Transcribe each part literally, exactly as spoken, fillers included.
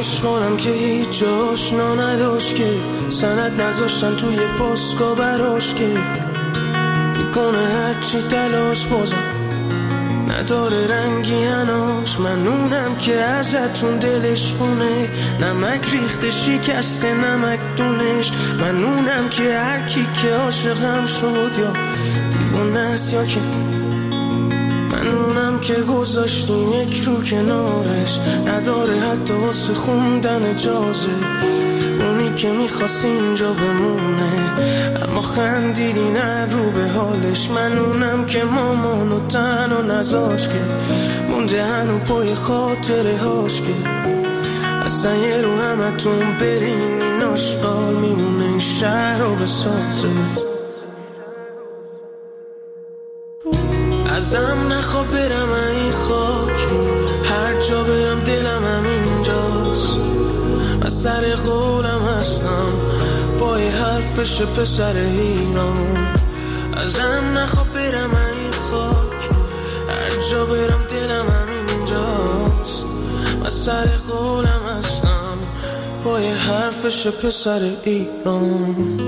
آشغالم که هیچ آشنا نداشت که سند نذاشتن توی پاسکا براش که میکنه هرچی تلاش بازم نداره رنگی هناش. من اونم که ازتون دلش خونه نمک ریخته شکسته نمک دونش. من اونم که هر کی که عاشقم شد یا دیوونه است یا که من اونم که گذاشتیم یک رو کنارش نداره حتی واسه خوندن اجازه. اونی که میخواست اینجا بمونه اما خندیدی نه رو به حالش. من اونم که مامانو تنها نذاش که مونده هنو پای خاطره هاش که اصلا یه رو همتون برین این آشغال میمونه این شهر رو بسازه. ازم نخوا برم این خاک هر جا برم دلم هم اینجاست. من سر قولم هستم پای حرفش پسر ایران. ازم نخوا برم این خاک هر جا برم دلم هم اینجاست. من سر قولم هستم پای حرفش پسر ایران.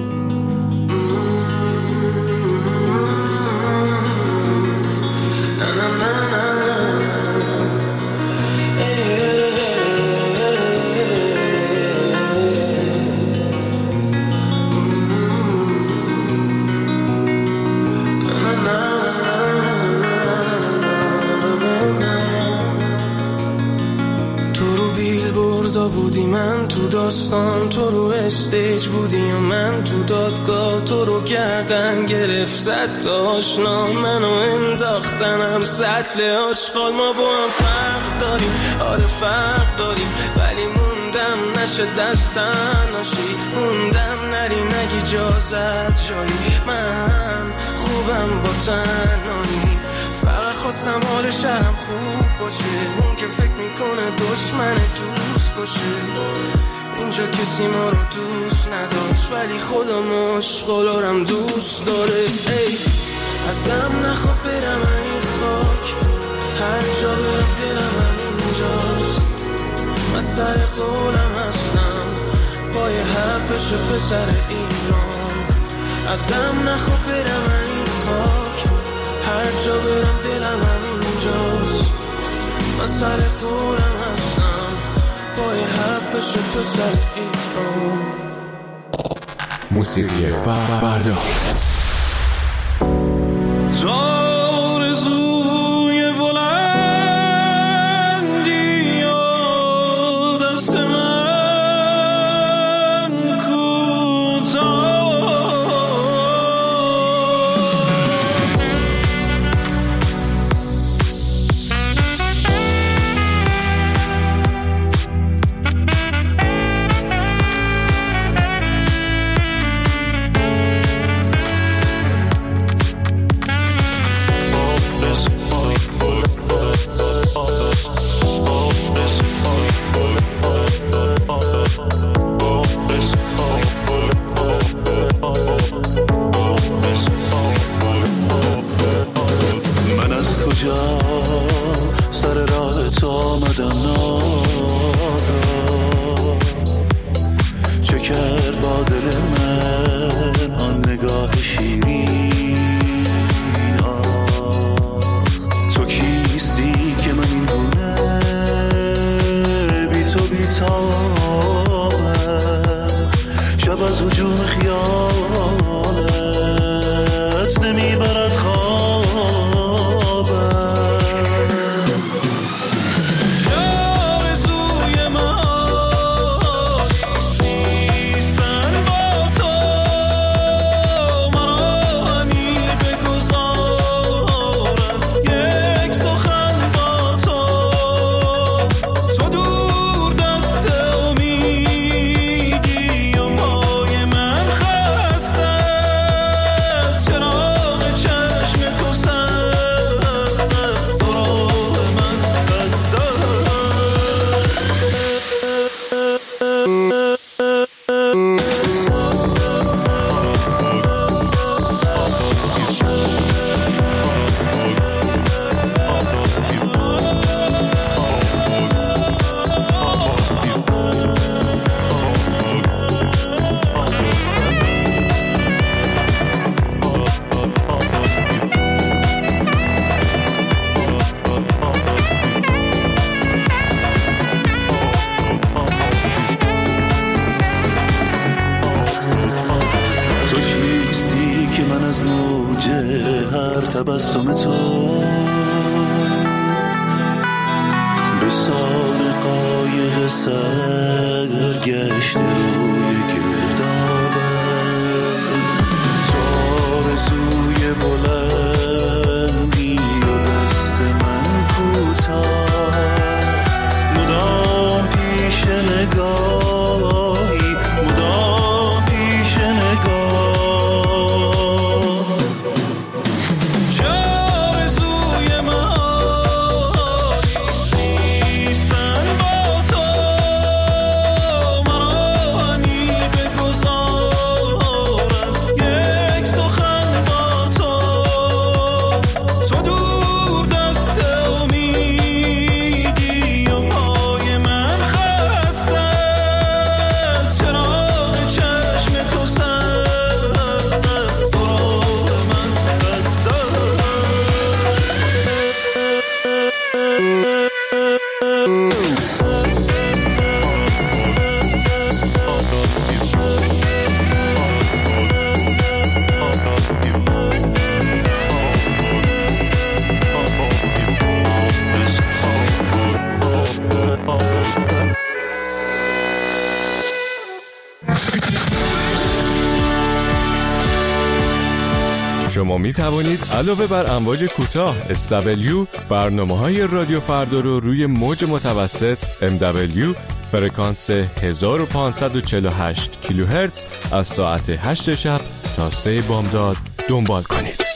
بودی من تو داستان تو رو استیج بودی و من تو دادگاه تو رو گردن گرفت زد تا آشنا منو انداختنم سطل آشغال. ما با هم فرق داریم آره فرق داریم ولی موندم نشه دستن ناشی موندم نری نگی جازت جایی. من خوبم با تنهایی فقط خواستم حال شهرم خوب باشه. اون که فکر میکنه دشمن دوست باشه اینجا کسی ما رو دوست نداشت ولی خودم آشغالارم دوست داره. ای ازم نخواه برم این خاک هر جا برم دلم هم اینجاست. من سر قولم هستم پای حرفش پسر ایران. ازم نخواه برم این خاک هر جا برم دلم هم اینجاست. من سر قولم هستم پای حرفش پسر ایران. موسیقی فردا آرزوی بلندی و دست من کوتاه شما می توانید علاوه بر امواج کوتاه اس دبلیو برنامه‌های رادیو فردا رو روی موج متوسط ام دبلیو فرکانس هزار و پانصد و چهل و هشت کیلوهرتز از ساعت هشت شب تا سه بامداد دنبال کنید.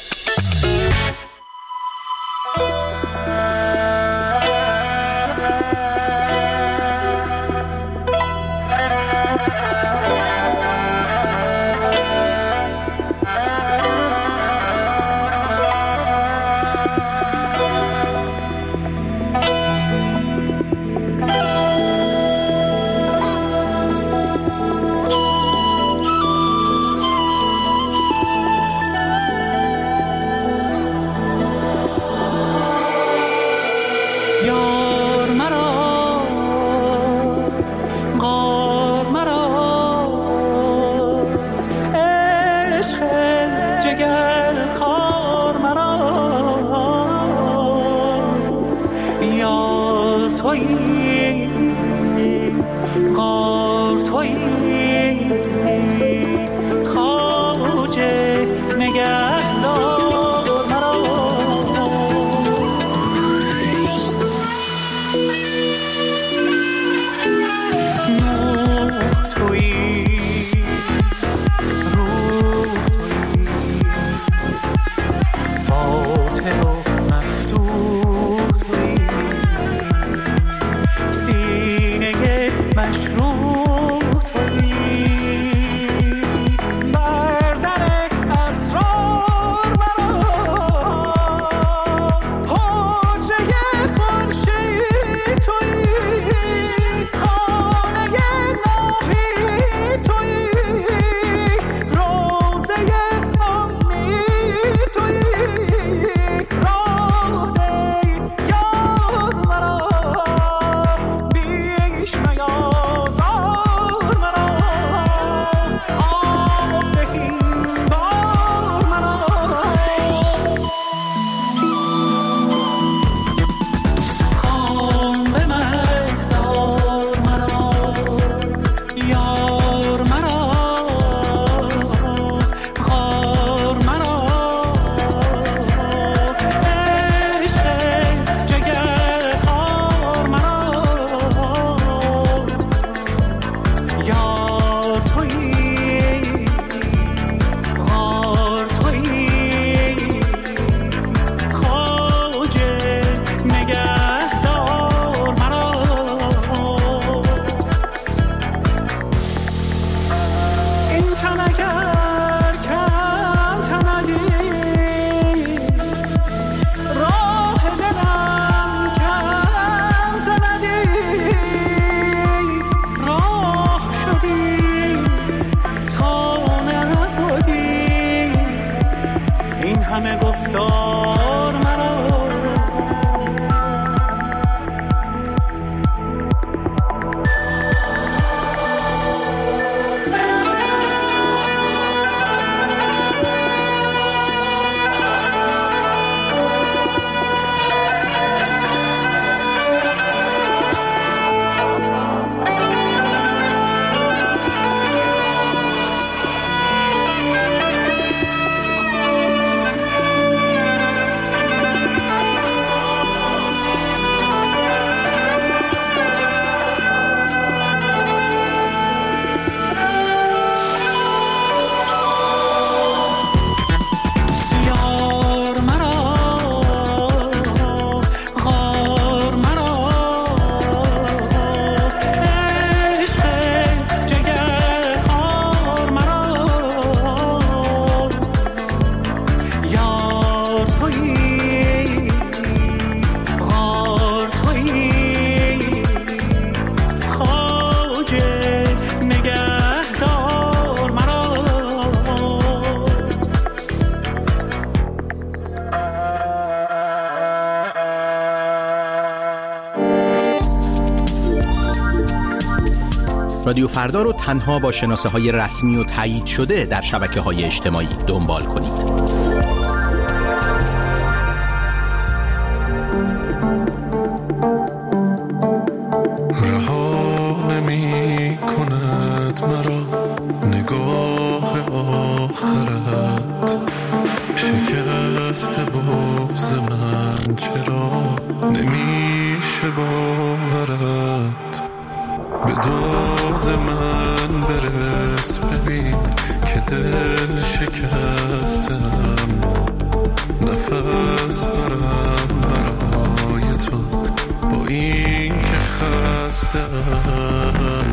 رادیو فردا رو تنها با شناسه های رسمی و تایید شده در شبکه های اجتماعی دنبال کنید. رها نمی کند مرا نگاه آخرت، نمیشه باورت به داد من برس، ببین که دل شکستم، نفس دارم برای تو با این که خستم.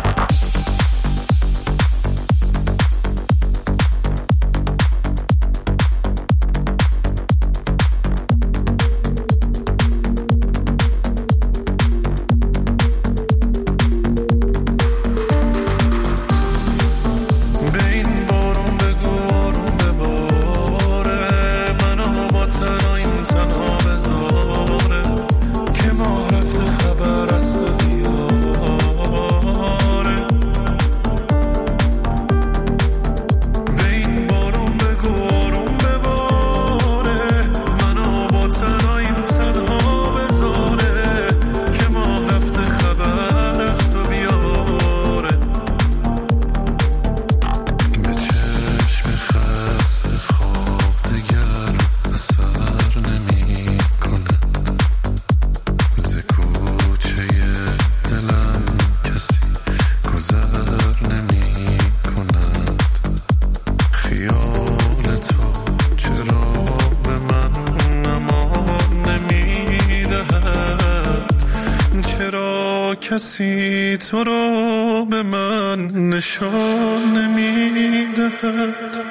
کسی تو رو به من نشان نمیدهد.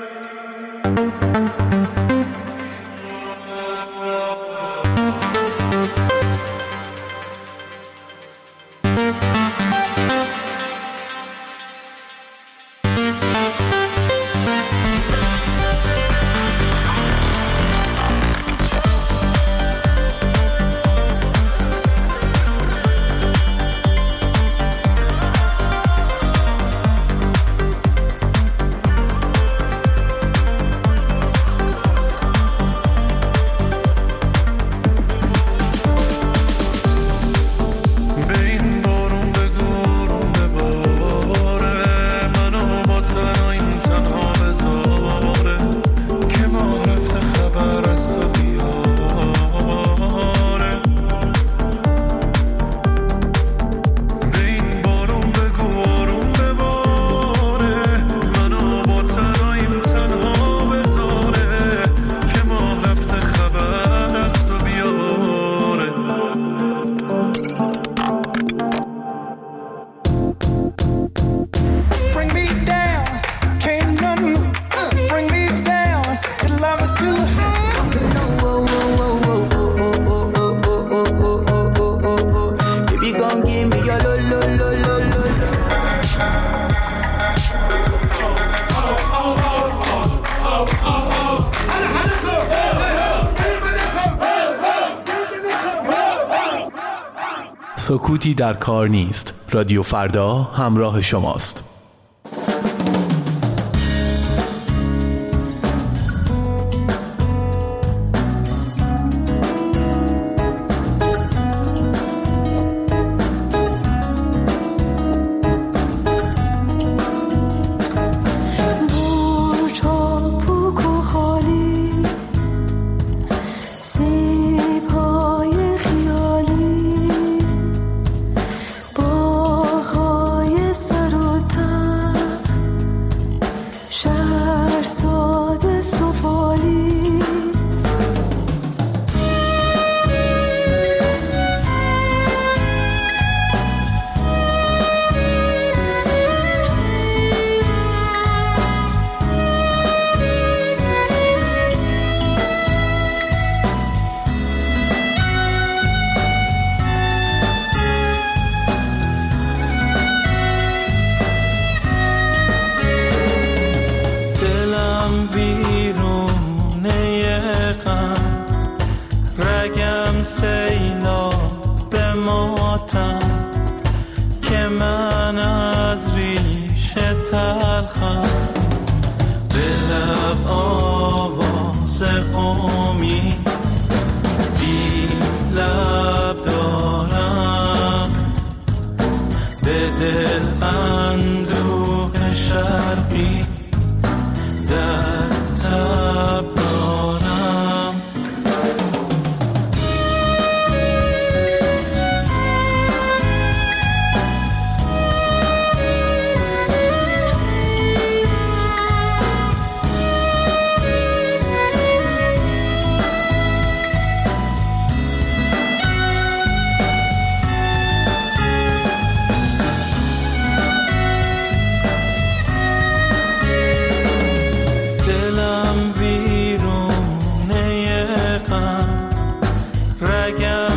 سکوتی در کار نیست. رادیو فردا همراه شماست.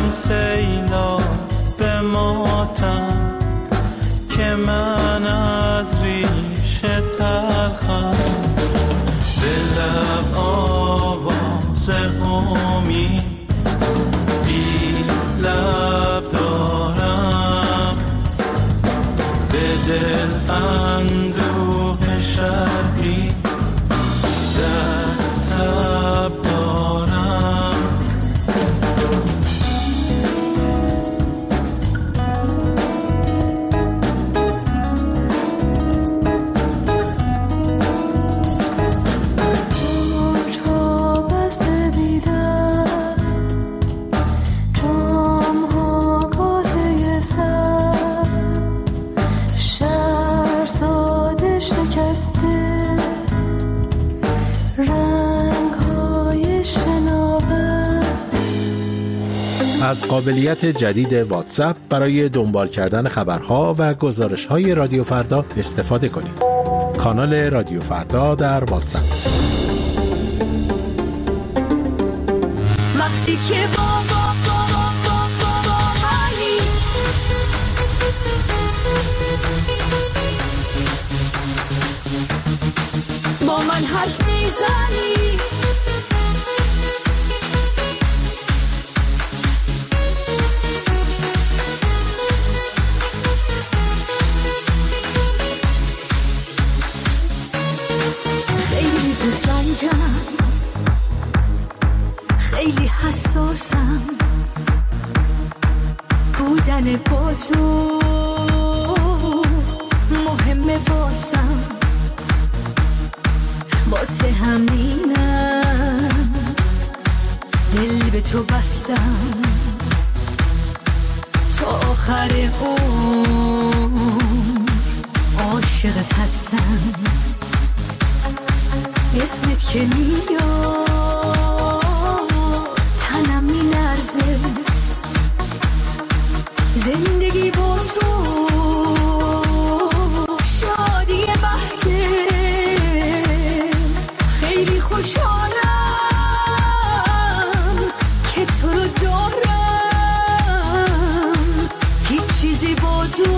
آمدم سیلا به ماتم که من از ریشه تلخم به لب آواز امید بی لب دارم به دل اندوه شرقی در تب دارم. از قابلیت جدید واتساپ برای دنبال کردن خبرها و گزارش‌های رادیو فردا استفاده کنید. کانال رادیو فردا در واتساپ. وقتی که با با با با با با علی با من حرف میزنی خیلی حساسم بودن با تو مهمه واسم واسه همینم دل به تو بستم تا آخر عمر عاشقت هستم اسمت که میاد تنم میلرزه زندگی با تو شادی بحثه خیلی خوشحالم که تو رو دارم هیچ چیزی با تو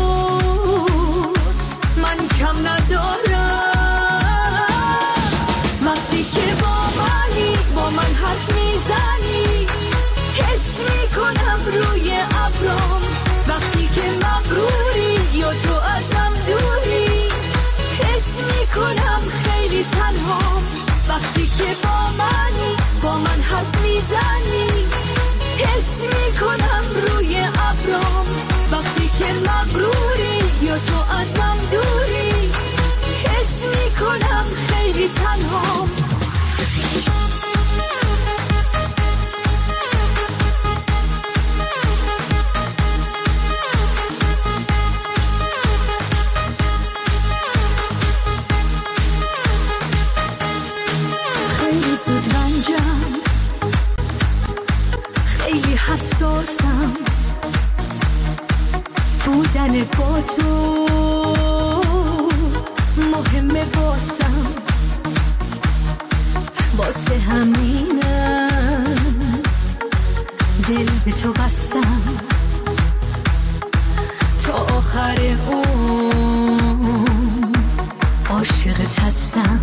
من کم ندارم من حرف میزنی حس میکنم روی ابرام وقتی که مغروری یا تو ازم دوری حس میکنم خیلی تنهام وقتی که با منی با من حرف میزنی حس میکنم روی ابرام وقتی که مغروری یا تو ازم دوری حس میکنم خیلی تنهام خیلی حساسم بودن با تو مهمه واسم واسه همینم دل به تو بستم تا آخر عمر عاشقت هستم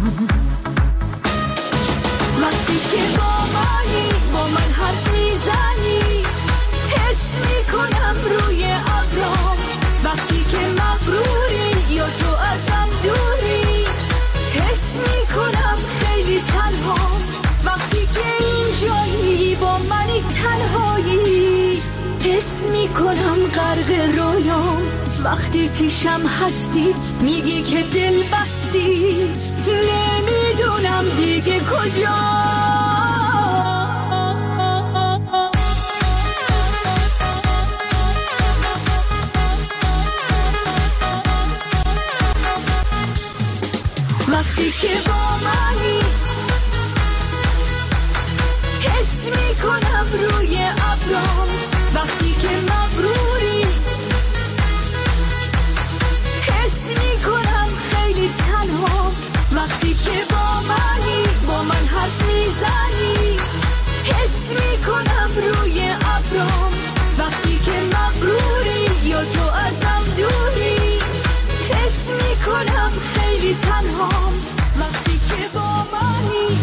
وقتی که با منی با من حرف میزنی حس میکنم روی ابرام وقتی که مغروری یا تو ازم دوری حس میکنم خیلی تنهام وقتی که اینجایی با منی تنهایی حس میکنم غرق رویام وقتی پیشم هستی میگی که دل بستی نمیدونم دیگه کجا وقتی که با منی حس میکنم روی ابرام وقتی که مغروری حس میکنم خیلی تنها وقتی که با منی با من حرف میزنی حس میکنم روی ابرام ولی تنهام وقتی که با منی.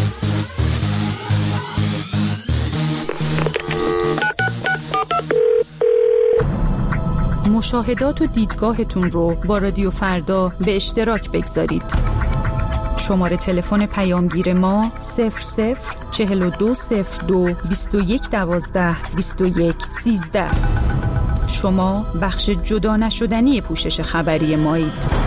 مشاهدات و دیدگاهتون رو با رادیو فردا به اشتراک بگذارید. شماره تلفن پیامگیر ما صفر صفر چهل و دو صفر دو بیست و یک دوازده بیست و یک سیزده. شما بخش جدا نشدنی پوشش خبری مایید.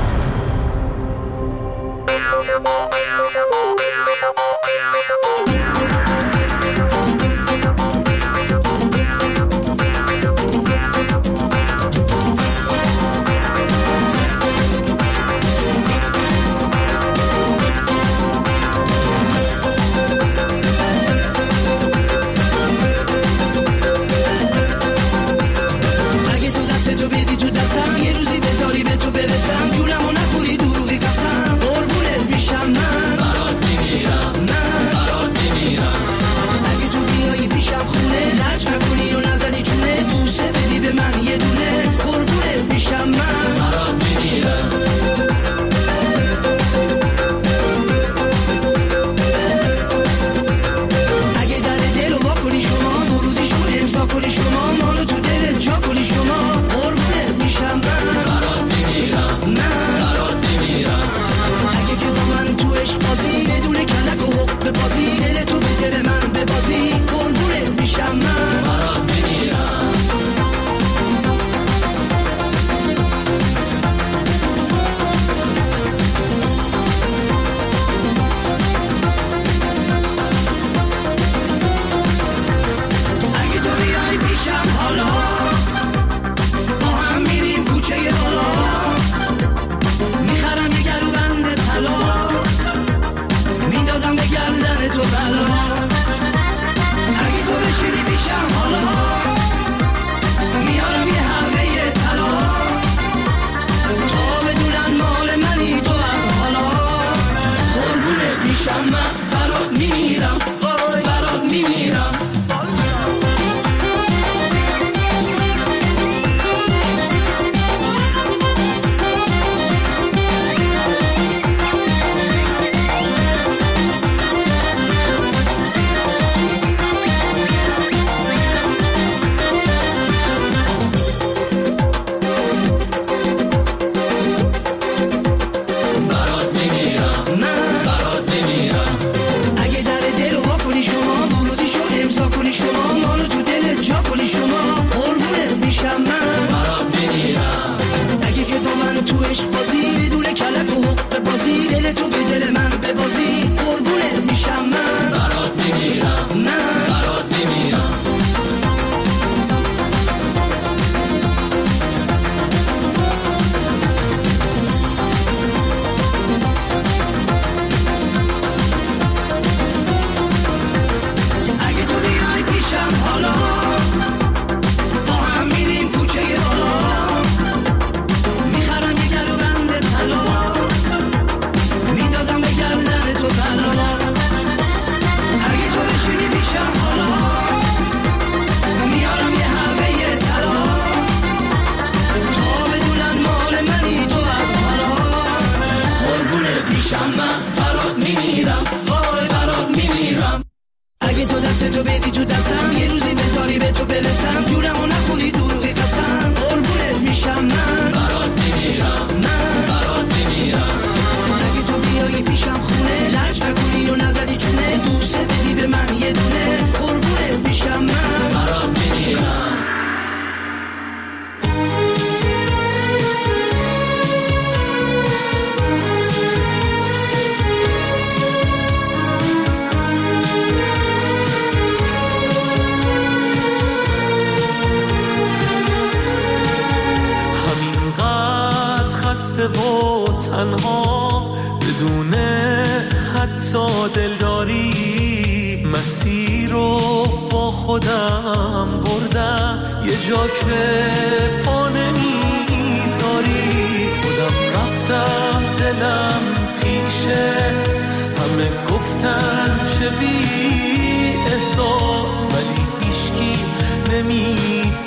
تنها بدون حتی دلداری مسیر رو با خودم بردم یه جا که پا نمیذاری خودم رفتم دلم پیشت همه گفتن چه بی احساس ولی هیچکی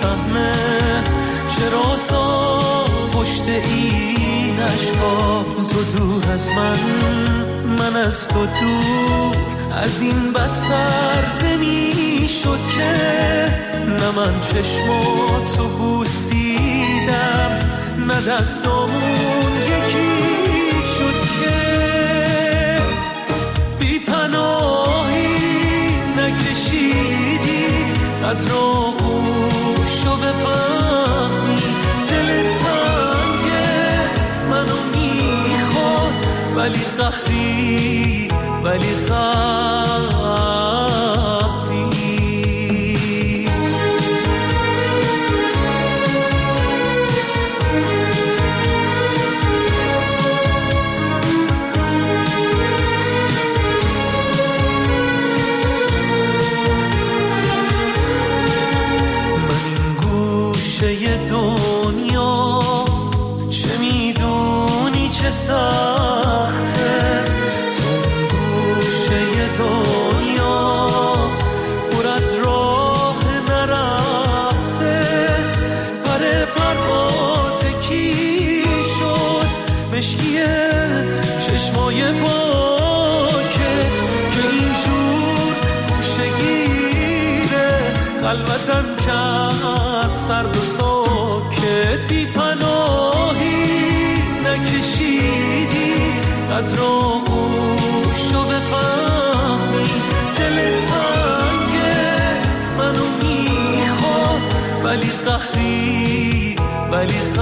نمیفهمه چرا سا پشت این عشقا تو تو دور از من، من از تو دور، از این بدتر نمی شد که نه من چشماتو بوسیدم نه دستامون یکی شد که بی پناهی نکشیدی قدر آغوشو بفهمی، دل تنگت منو میخواد ولی قهری ولی قهری. من این گوشه دنیا چه میدونی چه سخته، چشمای پاکت که اینجور گوشگیره خلوتم کرد سرد و ساکت، بی پناهی نکشیدی قدر آغوشو بفهمی، دل تنگت منو میخواد ولی قهری ولی قهری.